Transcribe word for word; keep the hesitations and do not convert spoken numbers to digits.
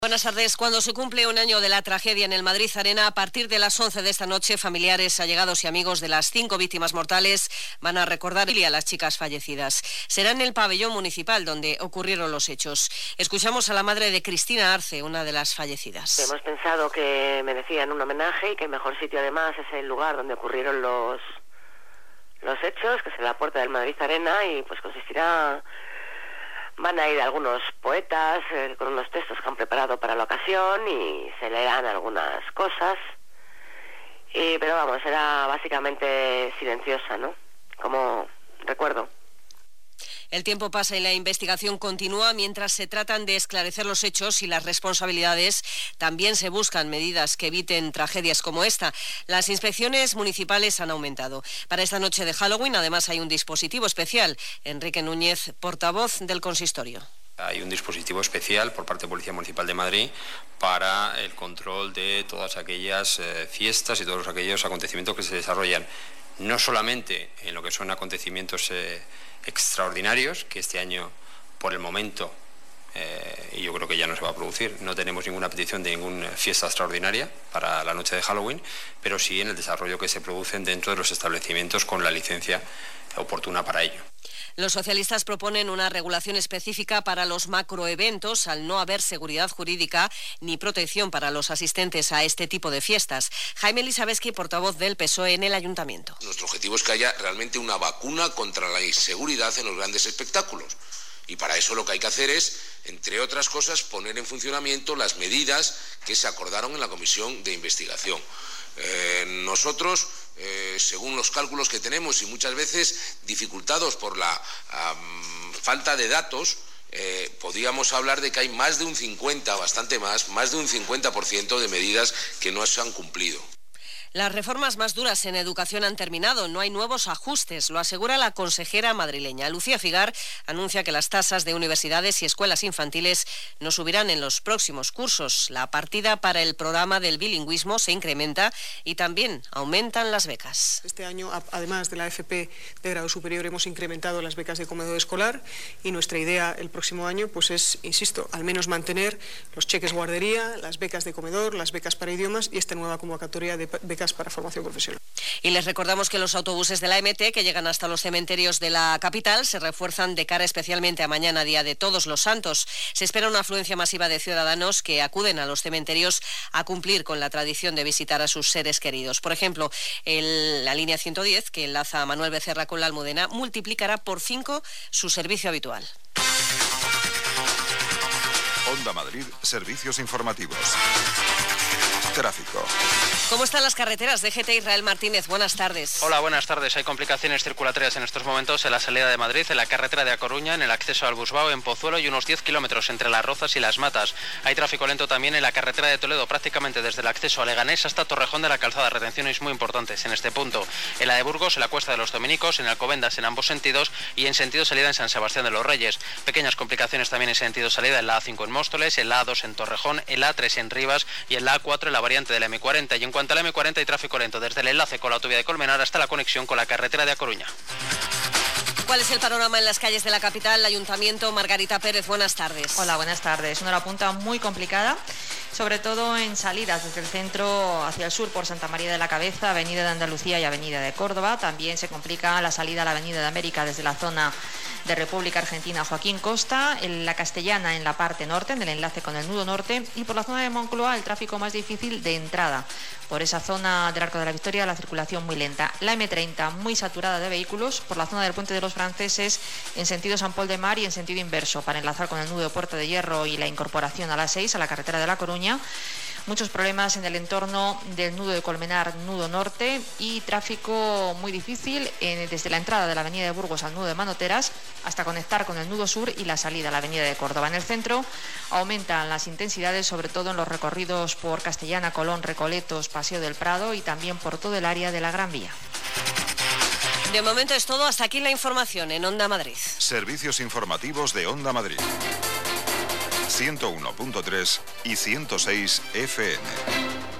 Buenas tardes. Cuando se cumple un año de la tragedia en el Madrid Arena, a partir de las once de esta noche, familiares, allegados y amigos de las cinco víctimas mortales van a recordar a las chicas fallecidas. Será en el pabellón municipal donde ocurrieron los hechos. Escuchamos a la madre de Cristina Arce, una de las fallecidas. Hemos pensado que merecían un homenaje y que el mejor sitio además es el lugar donde ocurrieron los, los hechos, que es en la puerta del Madrid Arena, y pues consistirá... Van a ir algunos poetas eh, con unos textos que han preparado para la ocasión y se leerán algunas cosas. Y, pero vamos, era básicamente silenciosa, ¿no? Como recuerdo. El tiempo pasa y la investigación continúa. Mientras se tratan de esclarecer los hechos y las responsabilidades, también se buscan medidas que eviten tragedias como esta. Las inspecciones municipales han aumentado. Para esta noche de Halloween, además, hay un dispositivo especial. Enrique Núñez, portavoz del consistorio. Hay un dispositivo especial por parte de Policía Municipal de Madrid para el control de todas aquellas eh, fiestas y todos aquellos acontecimientos que se desarrollan, no solamente en lo que son acontecimientos eh, extraordinarios, que este año, por el momento, eh, y yo creo que ya no se va a producir, no tenemos ninguna petición de ninguna fiesta extraordinaria para la noche de Halloween, pero sí en el desarrollo que se producen dentro de los establecimientos con la licencia oportuna para ello. Los socialistas proponen una regulación específica para los macroeventos al no haber seguridad jurídica ni protección para los asistentes a este tipo de fiestas. Jaime Elisabetsky, portavoz del P S O E en el Ayuntamiento. Nuestro objetivo es que haya realmente una vacuna contra la inseguridad en los grandes espectáculos. Y para eso lo que hay que hacer es, entre otras cosas, poner en funcionamiento las medidas que se acordaron en la comisión de investigación. Eh, nosotros, eh, según los cálculos que tenemos y muchas veces dificultados por la um, falta de datos, eh, podríamos hablar de que hay más de un cincuenta, bastante más, más de un cincuenta por ciento de medidas que no se han cumplido. Las reformas más duras en educación han terminado, no hay nuevos ajustes, lo asegura la consejera madrileña. Lucía Figar anuncia que las tasas de universidades y escuelas infantiles no subirán en los próximos cursos. La partida para el programa del bilingüismo se incrementa y también aumentan las becas. Este año, además de la F P de grado superior, hemos incrementado las becas de comedor escolar y nuestra idea el próximo año pues es, insisto, al menos mantener los cheques guardería, las becas de comedor, las becas para idiomas y esta nueva convocatoria de becas para formación profesional. Y les recordamos que los autobuses de la M T que llegan hasta los cementerios de la capital se refuerzan de cara especialmente a mañana, Día de Todos los Santos. Se espera una afluencia masiva de ciudadanos que acuden a los cementerios a cumplir con la tradición de visitar a sus seres queridos. Por ejemplo, el, la línea ciento diez, que enlaza a Manuel Becerra con la Almudena, multiplicará por cinco su servicio habitual. Onda Madrid, servicios informativos. Tráfico. ¿Cómo están las carreteras? D G T Israel Martínez, buenas tardes. Hola, buenas tardes. Hay complicaciones circulatorias en estos momentos en la salida de Madrid, en la carretera de A Coruña, en el acceso al Busbao, en Pozuelo y unos diez kilómetros entre Las Rozas y Las Matas. Hay tráfico lento también en la carretera de Toledo, prácticamente desde el acceso a Leganés hasta Torrejón de la Calzada. Retenciones muy importantes en este punto. En la de Burgos, en la Cuesta de los Dominicos, en Alcobendas en ambos sentidos y en sentido salida en San Sebastián de los Reyes. Pequeñas complicaciones también en sentido salida en la A cinco en Móstoles, en la A dos en Torrejón, en la A tres en Rivas y en la A cuatro en la variante de la M cuarenta. Y en cuanto a la M cuarenta hay tráfico lento desde el enlace con la autovía de Colmenar hasta la conexión con la carretera de A Coruña. ¿Cuál es el panorama en las calles de la capital? El Ayuntamiento, Margarita Pérez, buenas tardes. Hola, buenas tardes. Una hora punta muy complicada, sobre todo en salidas desde el centro hacia el sur por Santa María de la Cabeza, Avenida de Andalucía y Avenida de Córdoba. También se complica la salida a la Avenida de América desde la zona de República Argentina Joaquín Costa, en la Castellana en la parte norte, en el enlace con el nudo norte, y por la zona de Moncloa el tráfico más difícil de entrada. Por esa zona del Arco de la Victoria la circulación muy lenta. La M treinta muy saturada de vehículos por la zona del Puente de los Franceses en sentido San Pol de Mar y en sentido inverso para enlazar con el nudo de Puerta de Hierro y la incorporación a la seis a la carretera de La Coruña. Muchos problemas en el entorno del nudo de Colmenar, nudo norte, y tráfico muy difícil eh, desde la entrada de la avenida de Burgos al nudo de Manoteras hasta conectar con el nudo sur y la salida a la avenida de Córdoba. En el centro aumentan las intensidades, sobre todo en los recorridos por Castellana, Colón, Recoletos, Paseo del Prado y también por todo el área de la Gran Vía. De momento es todo. Hasta aquí la información en Onda Madrid. Servicios informativos de Onda Madrid. ciento uno punto tres y ciento seis F M.